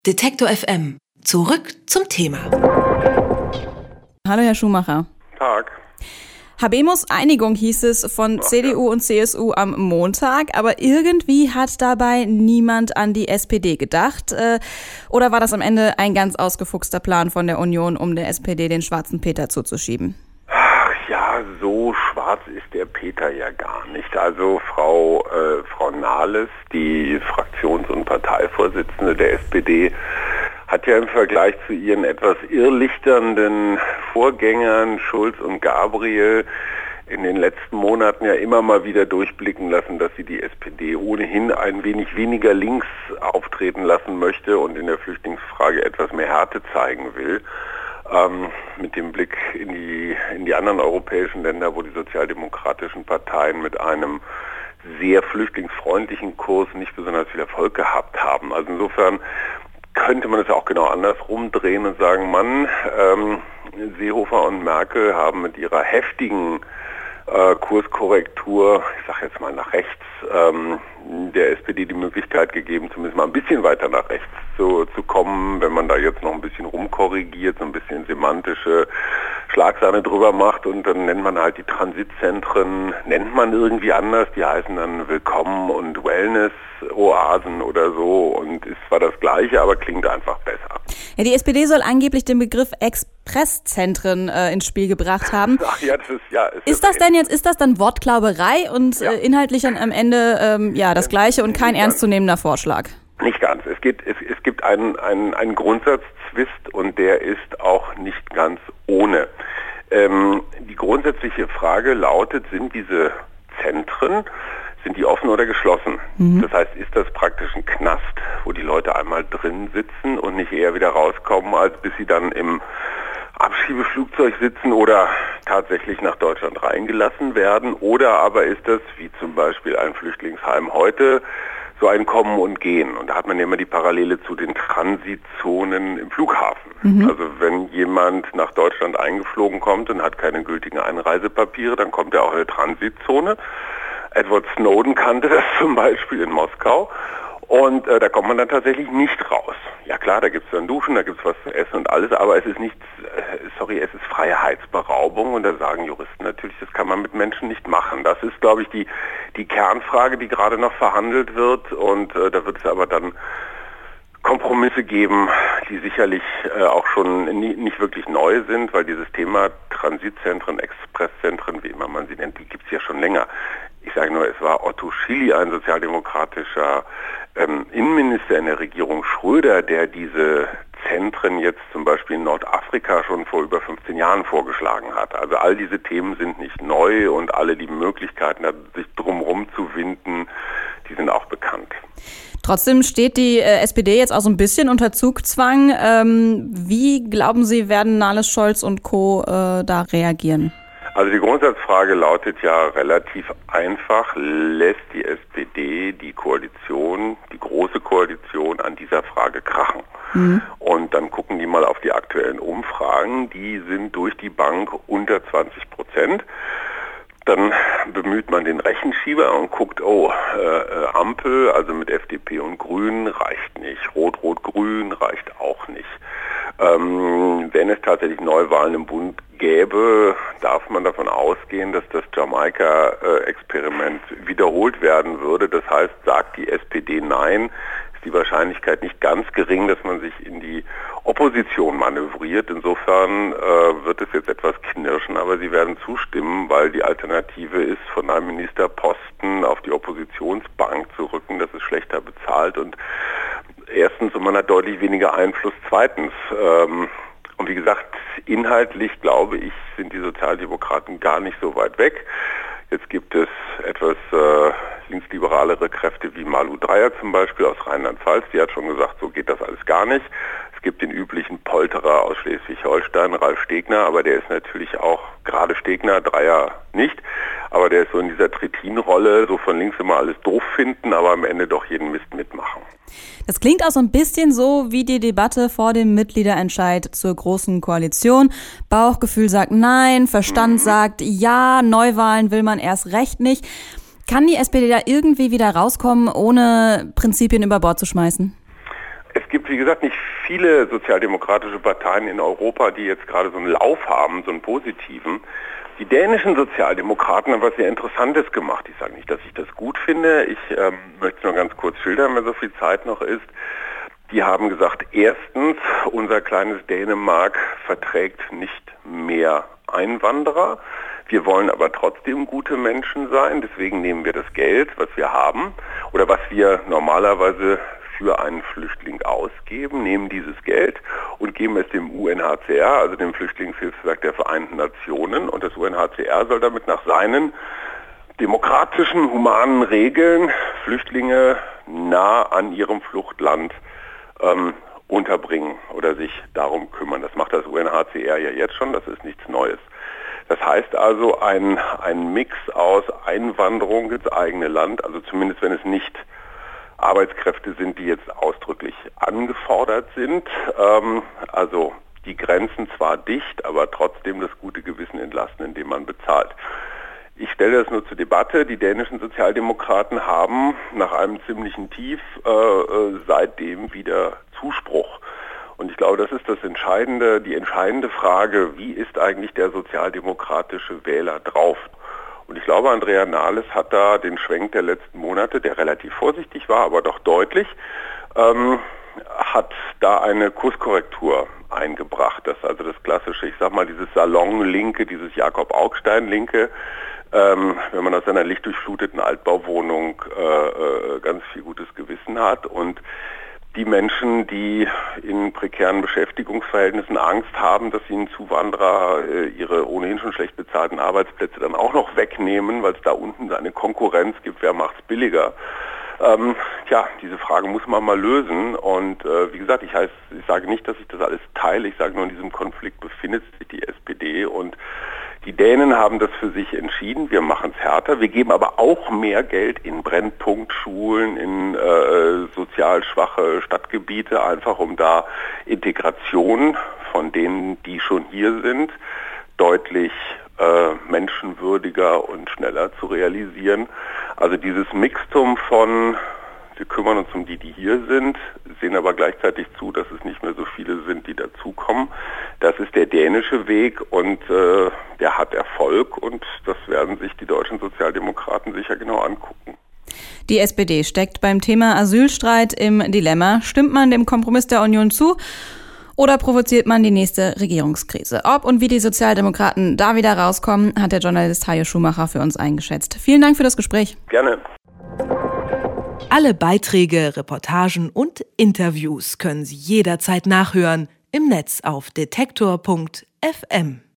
Detektor FM. Zurück zum Thema. Hallo Herr Schumacher. Tag. Habemus Einigung hieß es von CDU und CSU am Montag, aber irgendwie hat dabei niemand an die SPD gedacht. Oder war das am Ende ein ganz ausgefuchster Plan von der Union, um der SPD den schwarzen Peter zuzuschieben? Ach ja, so schwarz ist der Peter ja gar nicht. Also Frau Nahles, die Fraktions- und Parteivorsitzende der SPD, hat ja im Vergleich zu ihren etwas irrlichternden Vorgängern Schulz und Gabriel in den letzten Monaten ja immer mal wieder durchblicken lassen, dass sie die SPD ohnehin ein wenig weniger links auftreten lassen möchte und in der Flüchtlingsfrage etwas mehr Härte zeigen will. Mit dem Blick in die anderen europäischen Länder, wo die sozialdemokratischen Parteien mit einem sehr flüchtlingsfreundlichen Kurs nicht besonders viel Erfolg gehabt haben. Also insofern könnte man es auch genau andersrum drehen und sagen, Seehofer und Merkel haben mit ihrer heftigen Kurskorrektur, ich sage jetzt mal nach rechts, der SPD die Möglichkeit gegeben, zumindest mal ein bisschen weiter nach rechts zu kommen. Wenn man da jetzt noch ein bisschen rumkorrigiert, so ein bisschen semantische Schlagsahne drüber macht und dann nennt man halt die Transitzentren, nennt man irgendwie anders, die heißen dann Willkommen und Wellness-Oasen oder so und ist zwar das Gleiche, aber klingt einfach besser. Ja, die SPD soll angeblich den Begriff Expresszentren ins Spiel gebracht haben. Ach ja, das ist ja. Ist das dann Wortklauberei und inhaltlich dann am Ende das Gleiche und kein ernstzunehmender Vorschlag? Nicht ganz. Es gibt einen Grundsatzzwist und der ist auch nicht ganz ohne. Die grundsätzliche Frage lautet, sind diese Zentren, sind die offen oder geschlossen? Das heißt, ist das praktisch ein Knast, wo die Leute einmal drin sitzen und nicht eher wieder rauskommen, als bis sie dann im Abschiebeflugzeug sitzen oder tatsächlich nach Deutschland reingelassen werden? Oder aber ist das, wie zum Beispiel ein Flüchtlingsheim heute, so ein Kommen und Gehen? Und da hat man ja immer die Parallele zu den Transitzonen im Flughafen. Also wenn jemand nach Deutschland eingeflogen kommt und hat keine gültigen Einreisepapiere, dann kommt er auch in eine Transitzone. Edward Snowden kannte das zum Beispiel in Moskau. Und da kommt man dann tatsächlich nicht raus. Ja klar, da gibt es dann Duschen, da gibt es was zu essen und alles, aber es ist nichts, es ist Freiheitsberaubung und da sagen Juristen natürlich, das kann man mit Menschen nicht machen. Das ist, glaube ich, die Kernfrage, die gerade noch verhandelt wird und da wird es aber dann Kompromisse geben, die sicherlich auch schon nicht wirklich neu sind, weil dieses Thema Transitzentren, Expresszentren, wie immer man sie nennt, die gibt es ja schon länger. Ich sage nur, es war Otto Schily, ein sozialdemokratischer Innenminister in der Regierung Schröder, der diese Zentren jetzt zum Beispiel in Nordafrika schon vor über 15 Jahren vorgeschlagen hat. Also all diese Themen sind nicht neu und alle die Möglichkeiten, sich drumherum zu winden, die sind auch bekannt. Trotzdem steht die SPD jetzt auch so ein bisschen unter Zugzwang. Wie glauben Sie, werden Nahles, Scholz und Co. da reagieren? Also die Grundsatzfrage lautet ja relativ einfach, lässt die SPD die Koalition, die große Koalition an dieser Frage krachen? Und dann gucken die mal auf die aktuellen Umfragen, die sind durch die Bank unter 20%. Dann bemüht man den Rechenschieber und guckt, Ampel, also mit FDP und Grünen, reicht nicht. Rot-Rot-Grün reicht auch nicht. Wenn es tatsächlich Neuwahlen im Bund gäbe, darf man davon ausgehen, dass das Jamaika-Experiment wiederholt werden würde. Das heißt, sagt die SPD Nein, ist die Wahrscheinlichkeit nicht ganz gering, dass man sich in die Opposition manövriert. Insofern wird es jetzt etwas knirschen, aber sie werden zustimmen, weil die Alternative ist, von einem Ministerposten auf die Oppositionsbank zu rücken. Das ist schlechter bezahlt und erstens, und man hat deutlich weniger Einfluss. Zweitens, und wie gesagt, inhaltlich, glaube ich, sind die Sozialdemokraten gar nicht so weit weg. Jetzt gibt es etwas linksliberalere Kräfte wie Malu Dreyer zum Beispiel aus Rheinland-Pfalz. Die hat schon gesagt, so geht das alles gar nicht. Es gibt den üblichen Polterer aus Schleswig-Holstein, Ralf Stegner, aber der ist natürlich auch gerade Stegner, Dreyer nicht. Aber der ist so in dieser Trittin-Rolle, so von links immer alles doof finden, aber am Ende doch jeden Mist mitmachen. Das klingt auch so ein bisschen so wie die Debatte vor dem Mitgliederentscheid zur Großen Koalition. Bauchgefühl sagt nein, Verstand sagt ja, Neuwahlen will man erst recht nicht. Kann die SPD da irgendwie wieder rauskommen, ohne Prinzipien über Bord zu schmeißen? Es gibt, wie gesagt, nicht viele sozialdemokratische Parteien in Europa, die jetzt gerade so einen Lauf haben, so einen positiven. Die dänischen Sozialdemokraten haben was sehr Interessantes gemacht. Ich sage nicht, dass ich das gut finde. Ich möchte es nur ganz kurz schildern, wenn so viel Zeit noch ist. Die haben gesagt, erstens, unser kleines Dänemark verträgt nicht mehr Einwanderer. Wir wollen aber trotzdem gute Menschen sein. Deswegen nehmen wir das Geld, was wir haben oder was wir normalerweise für einen Flüchtling ausgeben, nehmen dieses Geld und geben es dem UNHCR, also dem Flüchtlingshilfswerk der Vereinten Nationen. Und das UNHCR soll damit nach seinen demokratischen, humanen Regeln Flüchtlinge nah an ihrem Fluchtland unterbringen oder sich darum kümmern. Das macht das UNHCR ja jetzt schon, das ist nichts Neues. Das heißt also ein Mix aus Einwanderung ins eigene Land, also zumindest wenn es nicht Arbeitskräfte sind, die jetzt ausdrücklich angefordert sind, also die Grenzen zwar dicht, aber trotzdem das gute Gewissen entlasten, indem man bezahlt. Ich stelle das nur zur Debatte. Die dänischen Sozialdemokraten haben nach einem ziemlichen Tief seitdem wieder Zuspruch. Und ich glaube, das ist das Entscheidende, die entscheidende Frage, wie ist eigentlich der sozialdemokratische Wähler drauf? Und ich glaube, Andrea Nahles hat da den Schwenk der letzten Monate, der relativ vorsichtig war, aber doch deutlich, hat da eine Kurskorrektur eingebracht. Das also das klassische, ich sag mal, dieses Salon-Linke, dieses Jakob-Augstein-Linke, wenn man aus einer lichtdurchfluteten Altbauwohnung ganz viel gutes Gewissen hat und die Menschen, die in prekären Beschäftigungsverhältnissen Angst haben, dass ihnen Zuwanderer ihre ohnehin schon schlecht bezahlten Arbeitsplätze dann auch noch wegnehmen, weil es da unten eine Konkurrenz gibt, wer macht's billiger. Diese Frage muss man mal lösen und wie gesagt, ich sage nicht, dass ich das alles teile, ich sage nur, in diesem Konflikt befindet sich die SPD und die Dänen haben das für sich entschieden, wir machen es härter, wir geben aber auch mehr Geld in Brennpunktschulen, in sozial schwache Stadtgebiete, einfach um da Integration von denen, die schon hier sind, deutlich menschenwürdiger und schneller zu realisieren. Also dieses Mixtum von, wir kümmern uns um die hier sind, sehen aber gleichzeitig zu, dass es nicht mehr so viele sind, die dazukommen. Das ist der dänische Weg und der hat Erfolg und das werden sich die deutschen Sozialdemokraten sicher genau angucken. Die SPD steckt beim Thema Asylstreit im Dilemma. Stimmt man dem Kompromiss der Union zu oder provoziert man die nächste Regierungskrise? Ob und wie die Sozialdemokraten da wieder rauskommen, hat der Journalist Hajo Schumacher für uns eingeschätzt. Vielen Dank für das Gespräch. Gerne. Alle Beiträge, Reportagen und Interviews können Sie jederzeit nachhören im Netz auf detektor.fm.